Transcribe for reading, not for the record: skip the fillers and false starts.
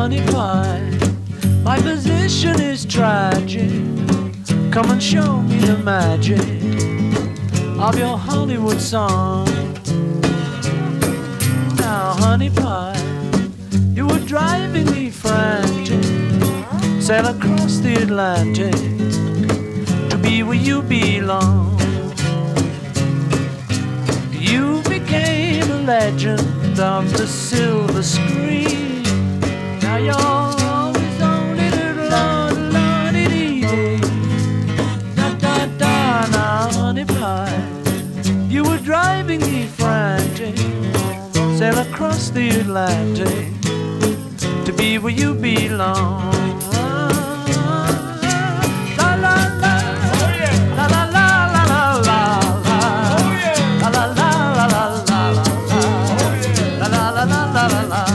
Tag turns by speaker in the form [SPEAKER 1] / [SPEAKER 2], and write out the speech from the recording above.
[SPEAKER 1] honey pie. My position is tragic. Come and show me the magic of your Hollywood song. Now, honey pie, you were driving me frantic. Sail across the Atlantic to be where you belong. You became a legend of the silver screen. Now you're always only little da-da-da. Now, honey pie, you were driving me frantic. Sail across the Atlantic to be where you belong. La la la, la la la la la la, la la la la la la la, la la la la la la.